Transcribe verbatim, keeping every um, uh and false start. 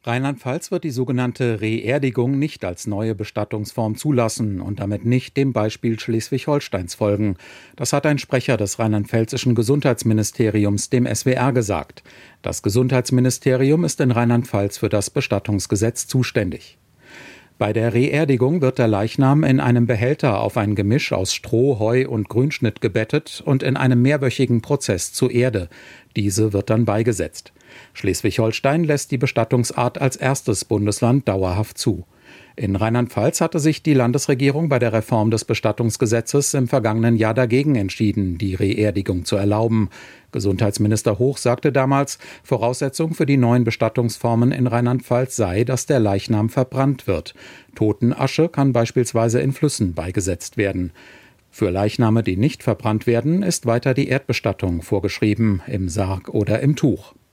Rheinland-Pfalz wird die sogenannte Reerdigung nicht als neue Bestattungsform zulassen und damit nicht dem Beispiel Schleswig-Holsteins folgen. Das hat ein Sprecher des rheinland-pfälzischen Gesundheitsministeriums dem S W R gesagt. Das Gesundheitsministerium ist in Rheinland-Pfalz für das Bestattungsgesetz zuständig. Bei der Reerdigung wird der Leichnam in einem Behälter auf ein Gemisch aus Stroh, Heu und Grünschnitt gebettet und in einem mehrwöchigen Prozess zur Erde. Diese wird dann beigesetzt. Schleswig-Holstein lässt die Bestattungsart als erstes Bundesland dauerhaft zu. In Rheinland-Pfalz hatte sich die Landesregierung bei der Reform des Bestattungsgesetzes im vergangenen Jahr dagegen entschieden, die Reerdigung zu erlauben. Gesundheitsminister Hoch sagte damals, Voraussetzung für die neuen Bestattungsformen in Rheinland-Pfalz sei, dass der Leichnam verbrannt wird. Totenasche kann beispielsweise in Flüssen beigesetzt werden. Für Leichname, die nicht verbrannt werden, ist weiter die Erdbestattung vorgeschrieben, im Sarg oder im Tuch.